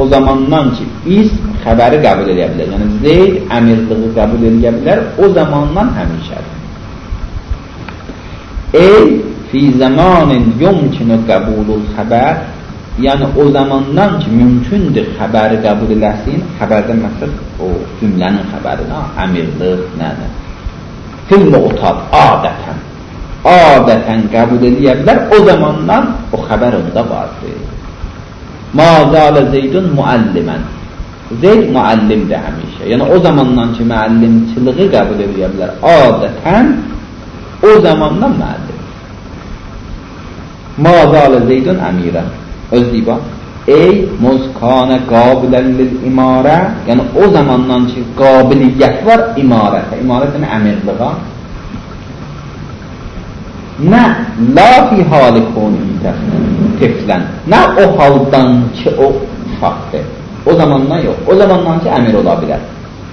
o zamandan ki biz xəbəri qəbul edə bilər. Yəni Zeyd əmirliği qəbul edə bilər o zamandan həmişədir. Ey fi zamanin yumkinu qəbulul xəbər, yəni o zamandan ki mümkündür xəbəri qəbul eləsin. Xəbərdən məqsəd o cümlənin xəbərinə, əmirliq nədir? Fil mu'tad adətən qəbul edə bilər o zamandan o xəbər onda vardır. Ma zələ Zeydun müəllimən, Zeyd müəllimdir həmişə. Yəni o zamandan ki müəllimçiliği qəbul edə bilər adətən o zamandan müəllim. Ma zələ Zeydun əmirən, özlüyü bax. Ey muzkanə qabilən lil imarə, yəni o zamandan ki qabiliyyət var imarətə. İmarət yəni əmirliğə. Nə la fi hali koni teflən, nə o haldan ki o uşaqdır. O zamandan yox. O zamandan ki əmir ola bilər.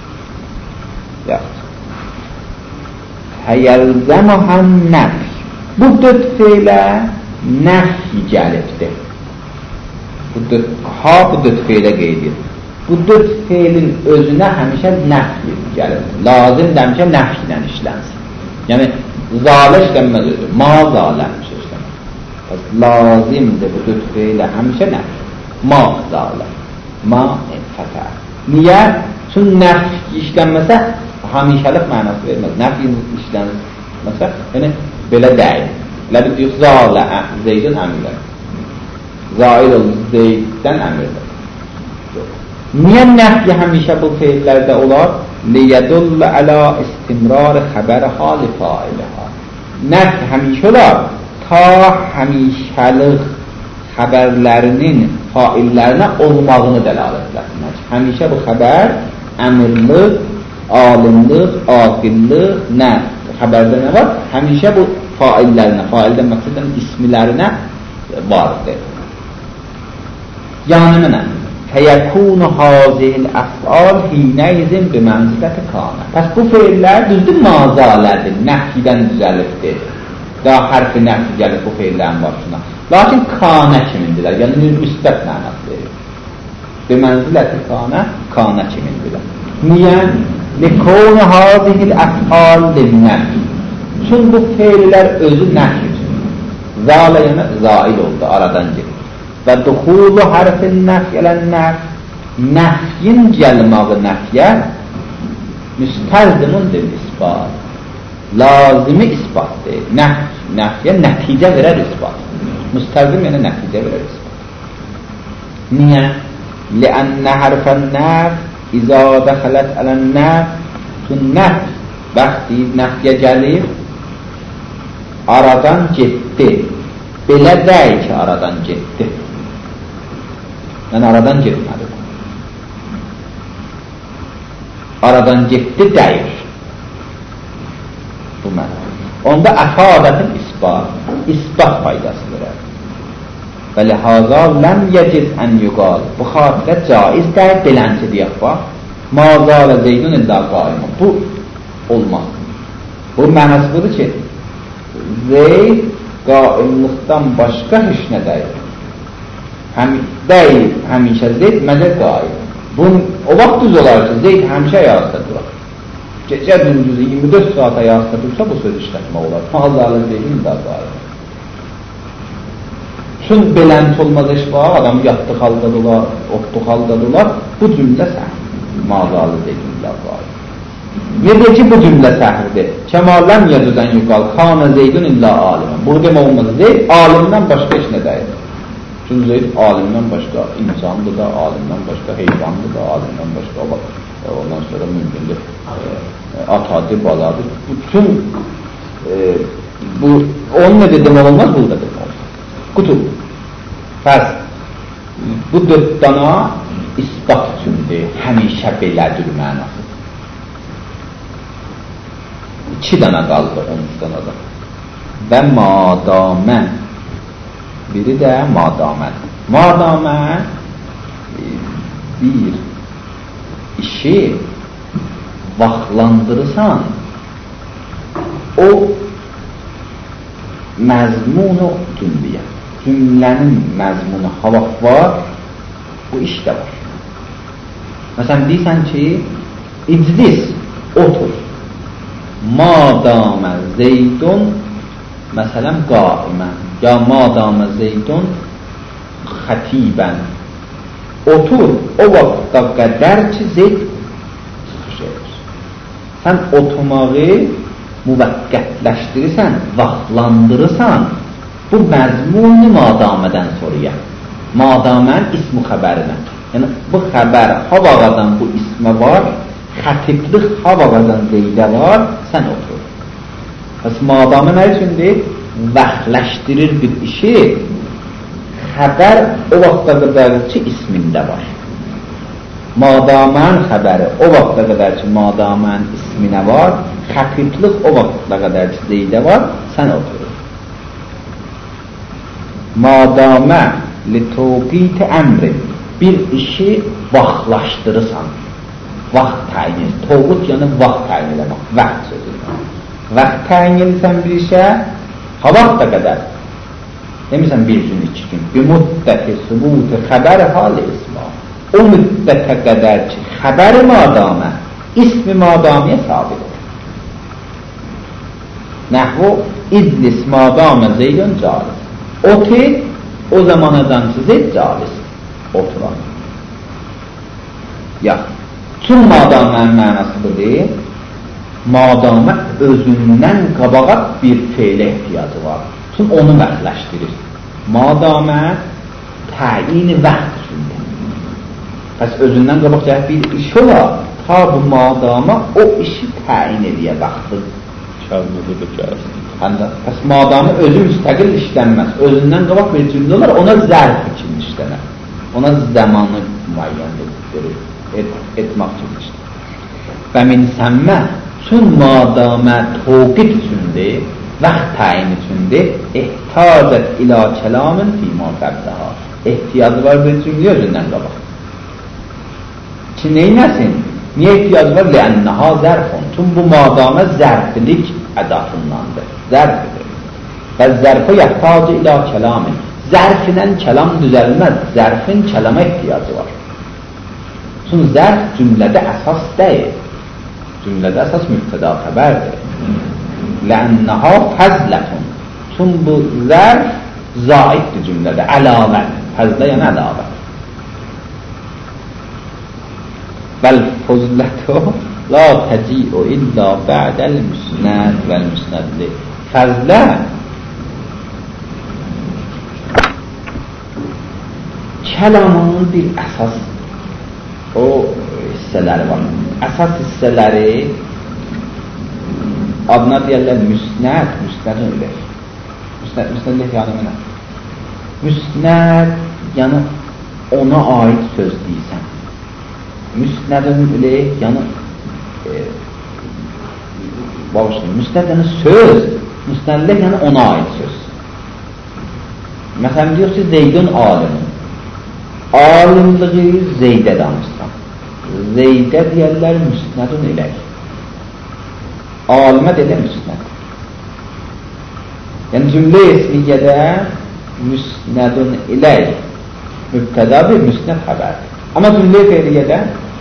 Həyəlzəməhən nəf. Bu dörd feylə nəf gəlibdir. Bu dörd feylə qeydir. Bu dörd feylin özünə həmişə nəf gəlir. Lazım həmişə nəf ilə işlənsin. Yəni zalə işlənməz özü. Ma zaləm işlənməz. Lazimdir bu dörd feylə həmişə nəf. Ma zaləm. Ma fətə. Niyə? Çünki nəf işlənməsə həmişəlik mənası verməz. Nəf işlənməsə yəni belə deyil. Ləbi deyək zalə Zeydin əmirlər. Zail ol Zeyddən əmirdir. Niyə nəfyi həmişə bu feillərdə olar? Liyədullə əla istimrar xəbər hali failəha. Nəfyi həmişə olar ta həmişəlik xəbərlərinin faillərinə olmağını dəlalət etmək. Həmişə bu xəbər əmirlik, alimlik, aqillik, nəf. Xəbərdə nə var? Həmişə bu faillərinə, faildən məqsədən ismilərinə vardır. Yəni mənə fəyəkunu hazil əf'al hinəyizin bimənziləti kanə. Pəs bu feillər düzdür mazalədir, nəfhidən düzəlibdir. Daha hərfi nəfhi gəlib bu feillərin başına. Lakin kanə kimindirlər, yəni müsbət mənası verir. Bimənziləti kanə, kanə kimindirlər. Niyə? Likonu hazil əf'al linnəfhi. Çünki bu feillər özü nəfhi üçün. Zalə yəni zail oldu, aradan gedir. Və duxulu hərfin nəfy elən nəf, nəfyin gəlmağı nəfyə müstəlzimundur ispat. Lazimi isbatdır. Nəfyə nəticə verər isbat. Müstəlzim yəni nəticə verər isbat. Niyə? Ləənnə hərfən nəf izə dəxələt ələn nəf, tün nəf bəxti nəfyə gəlir, aradan getdi. Belə deyil ki, aradan getdi. Yəni aradan getmədi. Aradan getdi deyir. Bu məna. Onda əfadətin isbat faydası verər. Və lihaza ləm yeciz ən yuqal. Bu xatirə caiz deyil, belənci deyək bax. Mazalə Zeydun illə qaimə. Bu olmaz. Bu mənası budur ki, Zeyd qaimlıqdan başqa heç nə deyil. Deyil, həmişə Zeyd məzə qaim. O vaxt düz olar ki, Zeyd həmişə ayaqda durar. Gecə gündüzü 24 saat ayaqda dursa bu söz işlətmək olar. Mazalə Zeydun illə qaim. Çünki belənt olmaz iş var, adam yatdı xaldadılar, otdu xaldadılar. Bu cümlə səhv. Mazalə Zeydun illə qaim. Yedir ki, bu cümlə səhvdir. Kəmalən yədüzən yuqal, xanə Zeydun illə alimən. Bunu demək olmaz. Zeyd alimdən başqa heç nə deyil. Çünki Zeyd alimdən başqa insandır da, alimdən başqa heyvandır da, alimdən başqa ondan sonra mümkündür atadır, baladır. Bütün onun nə demək olmaz, bunu da demək olmaz. Qutub. Fərs. Bu dörd dana isbat üçündür. Həmişə belədir mənası. 2 dənə qaldı 13 dənədən. Və madamə. Biri də madamədir. Madamə bir işi vaxtlandırırsan, o məzmunu cümləyə. Cümlənin məzmunu havaq var, bu iş də var. Məsələn, deyirsən ki, iclis, otur. Madamə zeydun, məsələn, qaimən. Ya madamə zeydun xətibən. Otur o vaxtda qədər ki, zeyd çıxış edir. Sən oturmağı müvəqqətləşdirirsən, vaxtlandırırsan, bu məzmuni madamədən soruya. Madamən ismi xəbərinə. Yəni, bu xəbər havağadan bu ismə var, xətiblik havağadan zeydə var, sən otur. Pəs madamə nə üçündür? Vaxtləşdirir bir işi, xəbər o vaxta qədər ki, ismində var. Madamən xəbəri o vaxta qədər ki, madamən isminə var, xətiblik o vaxta qədər ki, zeydə var, sən otur. Madamə li-tawqit əmrin, bir işi vaxtlaşdırırsan, vaxt təyin edir. Tawqit yəni vaxt təyin eləmək, vaxt sözüdür. Vaxt təyin edirsən bir işə, ha vaxta qədər, demirsən bir gün, 2 gün, bir müddəti, sübutu, xəbər hal-i isma, o müddətə qədər ki, xəbər-i madamə, ismi madamiyə sabit olur. Nəhvu, idlis madamə zeydun calis. Otur, o zamanadan ki, zeyd calis. Oturan. Ya, tüm madamın mənası budur. Madamə özündən qabağa bir feylə ehtiyacı var. Tüm onu vaxtləşdirir. Madamə təyin vaxt üçündür. Pəs özündən qabağa bir iş olar, ta bu madamə o işi təyin ediyə vaxtı. Kəlmədə gəlsin. Pəs madamə özü müstəqil işlənməz. Özündən qabaq bir cümlə olar, ona zərf kimi işlənər. Ona zamanı müəyyən etmək kimi işlənər. Və min səmmə tüm madamə toqit üçündür, vaxt təyin üçündür, ehtacət ilə kəlamın fîmâ qəbdəha. Ehtiyacı var bir cümlə özündən qabaq. Ki neynəsin? Niyə ehtiyacı var? Lənnəha zərfun. Tüm bu madamə zərfilik ədafındandır. Zərfidir. Və zərfə ehtacə ilə kəlamın. Zərfinlə kəlam düzəlməz. Zərfin kəlama ehtiyacı var. Çünki zərf cümlədə əsas deyil. Cümlədə əsas mübtəda xəbərdir. Lənnəha fəzlətun. Çünki bu zərf zaiddir cümlədə. Əlavə. Fəzlə yəni əlavə. Vəl-fuzlətu la təci'u illa bə'dəl müsnəd vəl-müsnədli. Fəzlə kəlamın bir əsas o hissələri var. Əsas hissələri adına deyərlər müsnəd, müsnədin öyle. Müsnədlik yəni mənə. Müsnəd yəni ona aid söz deyirsən. Müsnədin öyle yəni bağışlayın. Müsnəd yəni söz, müsnədlik yəni ona aid söz. Məsələn diyor ki, Zeydun alimin. Alimliği Zeydə danışsan. Zeydə deyərlər müsnədun elək. Alimə deyərlər müsnəd. Yəni cümlə ismiyyədə müsnədun elək mübtəda bir müsnəd xəbərdir. Amma cümlə feyliyyədə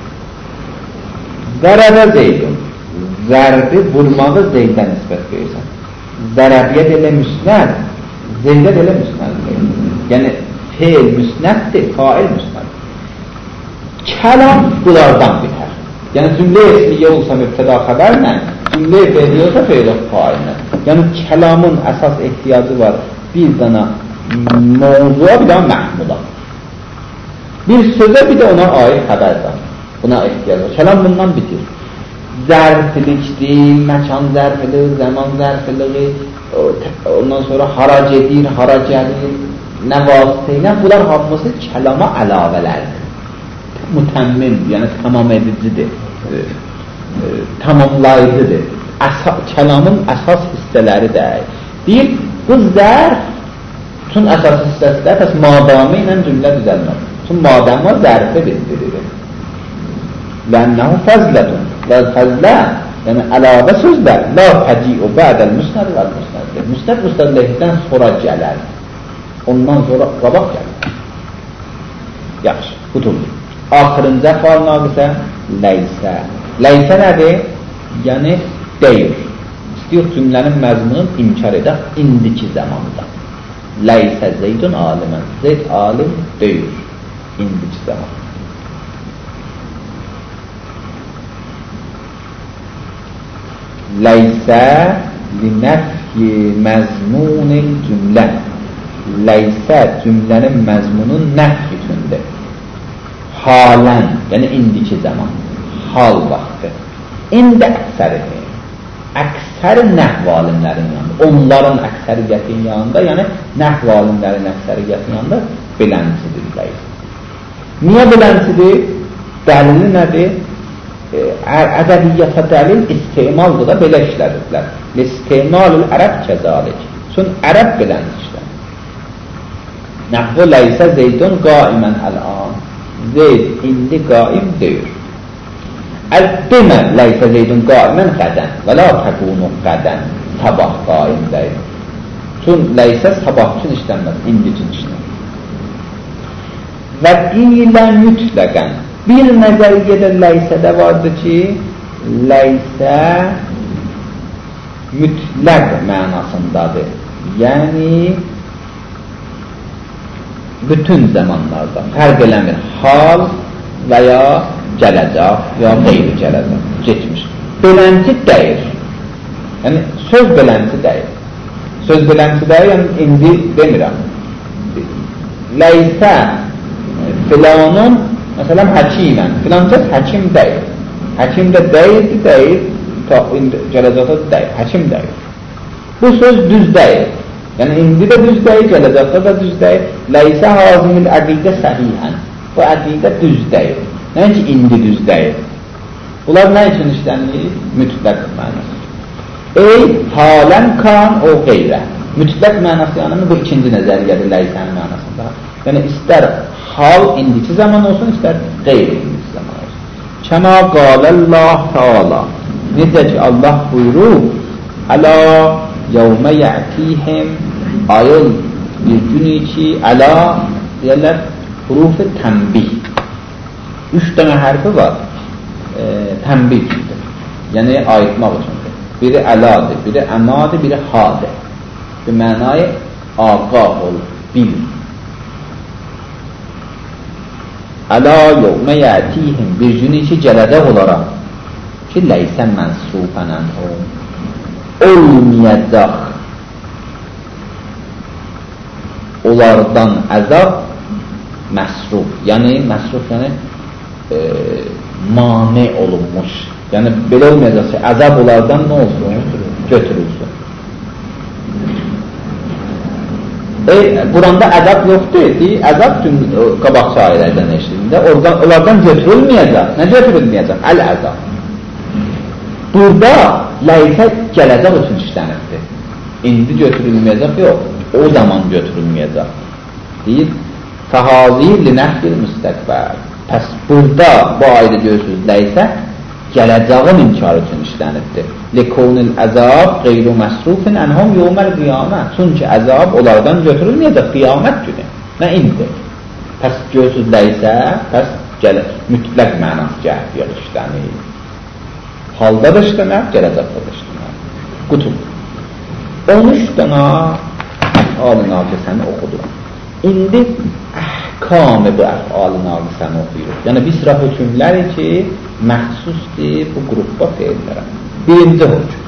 zərəbə Zeydun. Zərbi vurmağı Zeydən nisbət verirsən. Zərəbiyə deyərlər müsnəd, Zeydə deyərlər müsnəd. Yəni feil müsnəddir, fail müsnəddir. Kəlam bunlardan bitər. Yəni cümlə ismiyyə olsa mübtəda xəbərlə, cümlə feiliyyə olsa feil faillə. Yəni kəlamın əsas ehtiyacı var bir dana mövzuya, bir dana məhmula. Bir sözə, bir də ona aid xəbərdən. Buna ehtiyacı var. Kəlam bundan bitir. Zərfilikdir, məkan zərfiliği, zaman zərfiliği, ondan sonra harac edir, hara gəlir, nə vasitəylə, bunlar hamısı kəlama əlavələrdir. Mütəmmim, yəni tamam edicidir, tamamlayıcıdır. Kəlamın əsas hissələri deyil. Deyil, bu zərf bütün əsas hissəsi də pəs madamı ilə cümlə düzəlmir. Çünki madamı zərfə bildirir. Lənnəhu fəzlətun və fəzlə, yəni əlavə sözlər la təci'u ba'dəl müsnəd və müsnəddir. Müsnəd müstədləkdən sonra gələr. Ondan sonra qabaq gəlir. Yaxşı, qutuldur. Axırıncı əfal naqisə ləysə. Ləysə nədir? Yəni deyil. İstəyir cümlənin məzmununu inkar edək indiki zamanda. Ləysə Zeydun alimən. Zeyd alim deyil indiki zaman. Ləysə linəfyi məzmunil cümlə. Ləysə cümlənin məzmunun nəf üçündür. Halən, yəni indiki zaman, hal vaxtı. İndə əksəridir. Əksər nəhv alimlərin yanında, onların əksəriyyətin yanında, yəni nəhv alimlərin əksəriyyətin yanında beləncisidir ləysə. Niyə beləncisidir? Dəlili nədir? Ədəbiyyata dəlil istemaldır da belə işlədirlər. İstemalül ərəb kəzalik. Çünki ərəb beləncisi işlədir. Nəhvə ləysə Zeydun qaimən əl-an. Zeyd indi qaim deyir. Demə ləysə Zeydun qaimən qədən və la təkunu qədən. Sabah qaim deyir. Çünki ləysə sabah üçün işlənməz, indi üçün işlənməz. Və qilə mütləqən. Bir nəzəriyyədə ləysədə vardır ki, ləysə mütləq mənasındadır. Yəni bütün zamanlarda fərq eləmir. Hal və ya gələcək və ya qeyri gələcək, geçmiş. Belənti deyir. Yəni söz belənti deyir. Söz belənti deyir, yəni indi demirəm. Ləysə filanın məsələn həkimən, filan kəs həkim deyil. Həkim də deyildi, deyil, gələcəkdə deyil, həkim deyil. Bu söz düz deyil. Yəni indi də düz deyil, gələcəkdə də düz deyil. Ləysə hazimil əqidə səhihən. Bu əqidə düz deyil. Nəinki indi düz deyil. Bunlar nə üçün işlənir? Mütləq mənası. Ey halən kan o qeyrə. Mütləq mənası yanımı bu ikinci nəzəriyyədir ləysənin mənasında. Yəni istər hal indiki zaman olsun, istər qeyri indiki zaman olsun. Kəma qaləlləh Teala. Necə ki Allah buyurur, əla yevmə yətihim ayıl bir günü ki, əla deyərlər hurufu tənbih. 3 dənə hərfi var, tənbih üçündür. Yəni ayıtmaq üçündür. Biri əladır, biri əmadır, biri hadır. Bir mənayı ağah ol, bil. Əla yevmə yətihim bir günü ki, gələcək olaraq ki, ləysən mənsufənən olmayacaq onlardan əzab məsruf, yəni məsruf, yəni mane olunmuş, yəni belə olmayacaq ki, əzab onlardan nə olsun? Götürülsün. Quranda əzab yoxdur, əzab qabaqçı ayələrdən eşitində, onlardan götürülməyəcək. Nə götürülməyəcək? Əl-əzab. Burada ləysə gələcək üçün işlənirdir. İndi götürülməyəcək, yox. O zaman götürülməyəcək. Deyir, fəhazir li nəhdil müstəqbəl. Pəs burada bu ayda görürsünüz, ləysə gələcəğin inkar üçün işlənibdir. Likonil əzab qeyru məsrufin ənhum yevməl qiyamət. Çünki əzab onlardan götürülməyəcək qiyamət günü. Nə indi? Pəs görürsünüz ləysə, pəs mütləq mənası cəhdiyyət işlənir. Halda da işlənər, gələcəkdə da işlənər. Qutub. 13 dənə əf'al-ı naqisəni oxudur. İndi əhkamı bu əf'al-ı naqisəni oxuyur. Yəni bir sıra hökümləri ki, məxsusdur bu qrupda feillərə. Birinci höküm.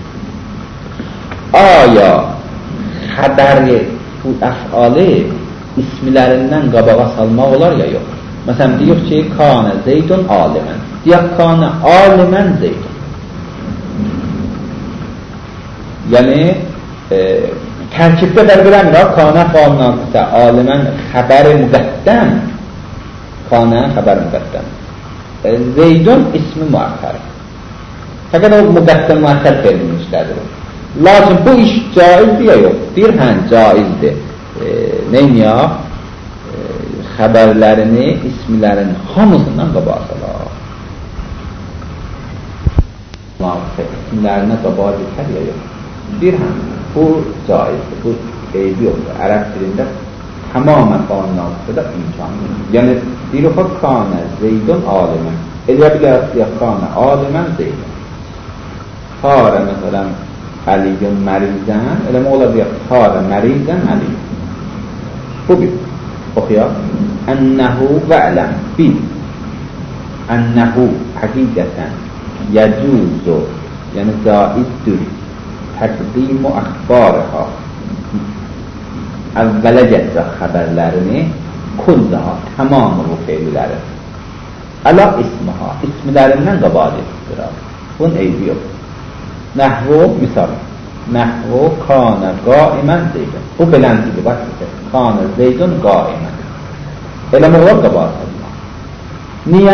Aya xəbəri bu əf'alı ismilərindən qabağa salmaq olar ya yox. Məsələn, deyək ki, kanə Zeydun alimən. Deyək, kanə alimən Zeydun. Yəni, tərkibdə dərb eləmir, kanə fəal-naqisə, alimən xəbəri müqəddəm, kanə xəbəri müqəddəm. Zeydun ismi müəxxər. Fəqət o müqəddəm müəxxər feilini işlədir. Lakin bu iş caizdir ya yox? Deyir, hən, caizdir. Neyniyaq? Xəbərlərini, ismilərin hamısından qabağa salar. İsimlərinə qabağa dikər ya yox? Bir həm, bu caizdir, bu eybi yoxdur. Ərəb dilində tamamən qanunlardır da imkanı. Yəni, deyir o, kanə Zeydun alimən. Elə bilər ya kanə alimən Zeydun. Sarə, məsələn, Əliyyən mərizən, eləmə ola bilər, sarə mərizən Əliyyən. Bu bir. Oxuyaq. Ənəhu və ələm. Bil. Ənəhu həqiqətən yəcuzu, yəni caizdir, təqdimu əxbarıha, əvvələ gətirək xəbərlərini, kullaha, tamamı bu feyliləri, əla ismiha, ismilərindən qabadidir. Bunun eybi yox. Nəhvu, misal, nəhvu kanə qaimən Zeydun. Bu beləndidir, baxsın, kanə Zeydun qaimən. Eləmə olar qabadidir. Niyə?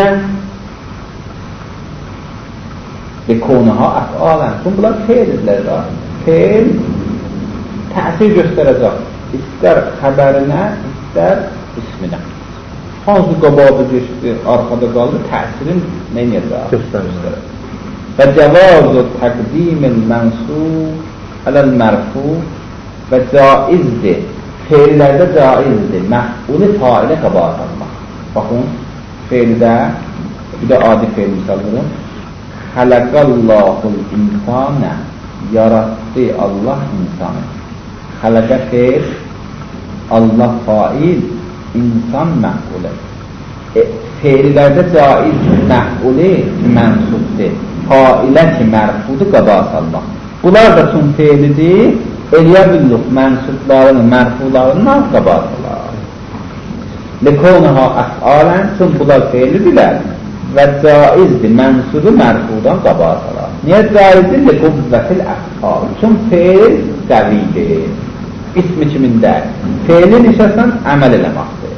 Bekonaha əfalən. Bunlar feildirlər da. Feil təsir göstərəcək. İstər xəbərinə, istər isminə. Hansı qabadı geçdi, arxada qaldı, təsirin neynədir? Göstərir. Və cəvazu təqdimin mənsub ələl mərfu və caizdir. Feillərdə caizdir. Məf'ulu failə qabahat almaq. Baxın, feildə bir də adi feil misal verin. Xələqəllahul insanə, yarattı Allah insanı. Xələqə feil, Allah fail, insan məf'ulə. Feillərdə caiz məf'uli mənsubdir. Failə ki mərfudu qabahat almaq. Bunlar da tüm feilidir. Eləyə billuq mənsublarını, mərfularından qabahat alaq. Likonaha əfalən, tüm bunlar feilidirlər. Və caizdir, mənsubu mərfudan qabahat alaq. Niyə caizdir? Likuvvətil əfal. Tüm feil qəvidir. İsmi kimində? Feilin işəsən əməl eləməkdir.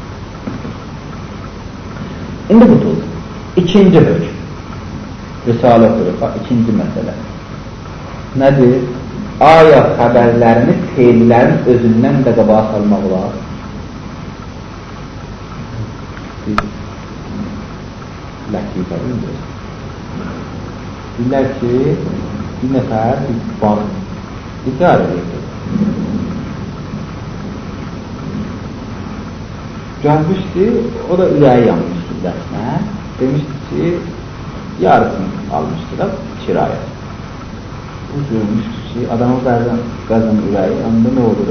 İndi budur. İkinci hükm. Risalə oxuyuq, ikinci məsələ. Nədir? Aya xəbərlərini feillərin özündən də qabahat almaq olar. Lətifədir. Deyirlər ki, bir nəfər bir bağ icarə edir. Gəlmişdi, o da ürəyi yanmışdı dərsnə. Demişdi ki, yarısını almışdı da kiraya. O görmüşdü ki, adamı bəzən ürəyi, onda nə olur?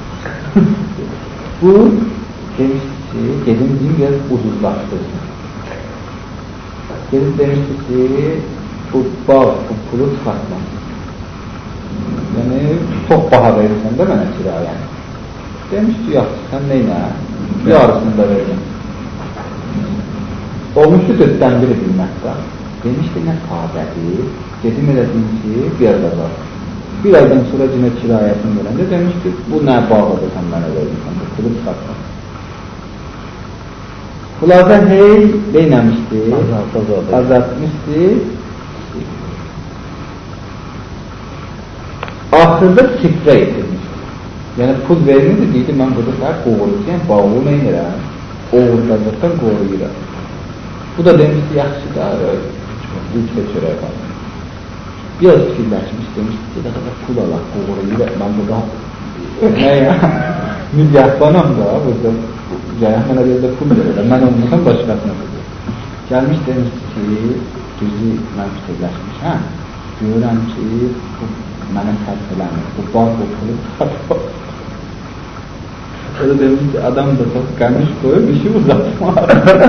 Bu, demişdi ki, gedim bizim biraz ucuzlaşdırsın. Gedib demişdi ki, bu bağ, bu pulu çıxartmaq. Yəni, çox baha verirsən də mənə kirayəni. Demişdi, yaxşı, sən neynə? Yarısını da verdim. Olmuşdu 4-dən biri bilməkdə. Demişdi, nə sadədir? Dedim elədim ki, bir ayda var. Bir aydan sonra cinə kirayəsini verəndə demişdi, bu nə bağlıdır sən mənə verirsən, bu pulu çıxartmaq. Bunlarda hey neynəmişdi? Azaltmışdı. Axırda sifrə etirmişdi. Yəni pul vermirdi, deyildi, mən burada səhər qoğururken bağlı neynirəm? Oğurdalıqdan qoruyuram. Bu da demişdi, yaxşı da, ülkə çörək var. Biraz fikirləşmiş, demişdi ki, daha da pul alaq, qoğuruyuram. Mən burada, nə ya? Milyardlanam da, burada. Yəni, mənə bir də pul verirəm, mən olmasam başqasına verir. Gəlmiş demişdi ki, düzü mən fikirləşmişəm, görürəm ki, bu mənə sərf eləmir, bu bağ bu pulu çıxartmaq. O da demiş ki, adam da çox qəmiş qoyub, işi uzatmaq.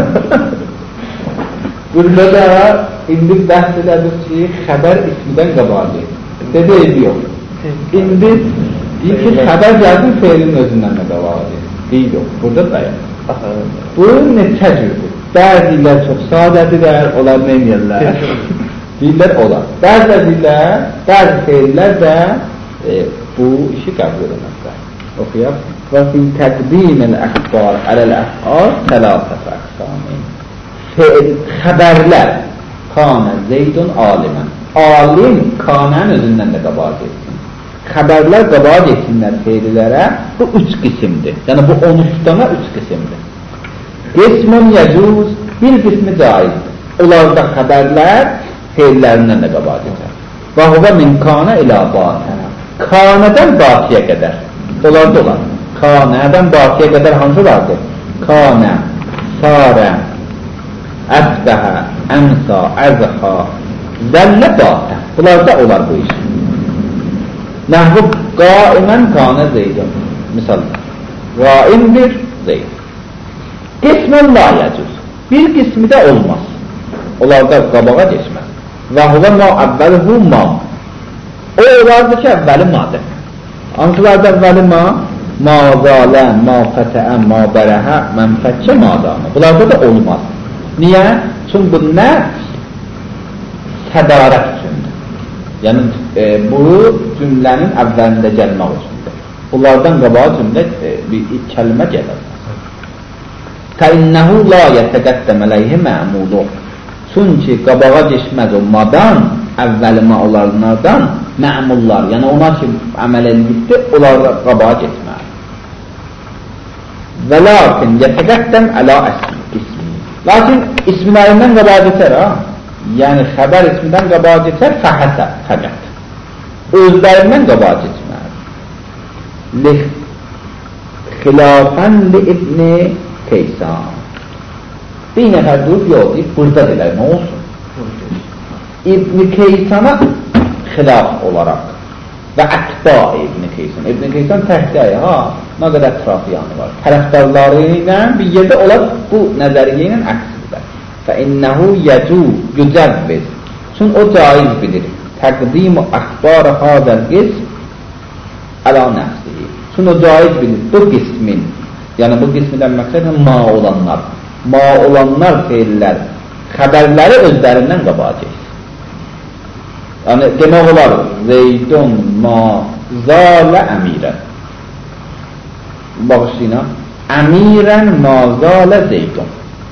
Burada da indi bəhs elədik ki, xəbər ismidən qabalı. Dedi, eybi yox. İndi deyir ki, xəbər gəlsin, feilin özündən də qabalı. Deyil yox, burada dayan. Bu neçə cürdür? Bəzilə çox sadədirlər, onlar neynəyərlər? Deyirlər olar. Bəzilə, bəzi feillər də bu işi qəbul edəməkdir. Oxuyaq. Və fi təqdimin əxbar ələl-əfqar tələfət əqsamin. Xəbərlər kanə Zeydun alimən. Alim kanənin özündən də qabahat etsin. Xəbərlər qabahat etsinlər feillərə, bu 3 qismdir. Yəni bu 13-dana 3 qismdir. Qismun yəcuz, bir qismi caizdir. Onlarda xəbərlər feillərindən də qabahat edir. Və huvə min kanə ilə batənə. Kanədən batiyə qədər. Onlarda olan. kanədən baqiyə qədər hansı vardır? Kanə, sarə, əsbəhə, əmsa, əzhə, zəllə, batə. Bunlarda olar bu iş. Nəhvu qaimən kanə zeydun. Misal, qaimdir zeyd. Qismən la yəcüz. Bir qismi də olmaz. Onlarda qabağa geçməz. Və huvə ma əvvəlihu ma. O olardı ki, əvvəli madır. Hansılarda əvvəli ma? Ma zalə, ma fətəə, ma bərəhə, mənfəkə, ma damə. Bunlarda da olmaz. Niyə? Çünki bu nəfs sədarət üçündür. Yəni, bu cümlənin əvvəlində gəlmək üçündür. Bunlardan qabağa cümlə bir kəlmə gəlir. فَإِنَّهُ لَا يَتَقَدَّمَ عَلَيْهِ مَعْمُولُ. Çünki qabağa geçməz o madan, əvvəli ma olanlardan mə'mullar, yəni ona ki əməl edilibdir, onlarla qabağa geçməz. Və lakin yətəqəddəm əla ismi. Lakin ismilərindən qabağa geçər, ha? Yəni xəbər ismindən qabağa geçər, fəhəsə, fəqət. Özlərindən qabağa geçməz. Xilafən li İbn-i Keysan. Bir nəfər durub, yox, burada deyilər, nə olsun? İbn-i Keysana xilaf olaraq və ətba İbn-i Keysan. İbn-i Keysan təhdəyə, ha, nə qədər ətrafı yanı var. Tərəfdarları ilə bir yerdə olar, bu nəzəriyyə ilə əksizdir. فَإِنَّهُ يُجَوِّزْ. Çünki o caiz bilir. Təqdim-i əxbar-ı hazəl qism əla nəfsihi. Çünki o caiz bilir, bu qismin, yəni bu qismindən məqsədən ma olanlar. Ma olanlar feillər, xəbərləri özlərindən qabağa geçir. Yəni, demək olar, Zeydun ma zalə əmirən. Bağışlayın, əmirən ma zalə Zeydun.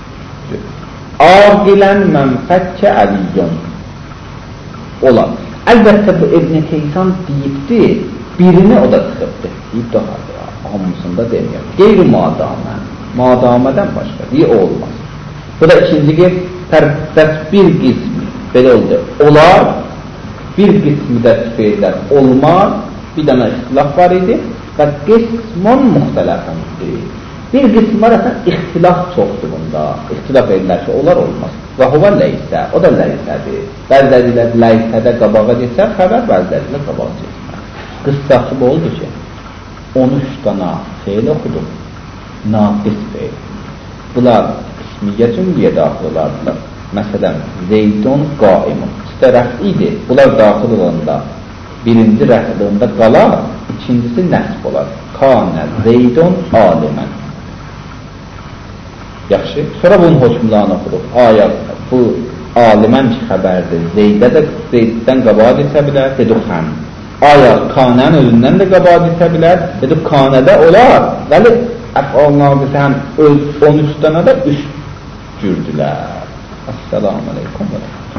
Aqilən mənfəkkə əliyyun. Olar. Əlbəttə, bu İbn-i Keysan deyibdi, birini o da çıxıbdır. Deyib daha hamısında demiyor. Qeyri madamə. Madamədən başqa deyə olmaz. Bu da ikinci qeyd, tərəfdə bir qismi belə oldu. Olar, bir qismi də feillər olmaz, bir dənə ixtilaf var idi və qismun müxtələfəndir. Bir qismi var əsən, ixtilaf çoxdur bunda. İxtilaf edirlər ki, olar olmaz. Və huvə ləysə, o da ləysədir. Bəziləri ilə ləysədə qabağa geçər xəbər, bəziləri ilə qabağa geçmər. Qıssası bu oldu ki, 13 dana feil oxudum. Naqis feil. Bunlar ismiyyə cümləyə daxil olardılar. Məsələn, Zeydun qaimun. İstə rəf idi. Bunlar daxil olanda birinci rəflığında qalar, ikincisi nəsb olar. Kanə Zeydun alimən. Yaxşı. Sonra bunun hökmlarını oxuduq. Aya bu alimən ki xəbərdir. Zeydə də Zeyddən qabağa geçə bilər. Dedik həm. Aya kanənin özündən də qabağa geçə bilər. Dedik kanədə olar. Vəli əfalnaqısı həm öz 13 dana da 3 cürdülər. Assalamu aleykum və rəhmətullah.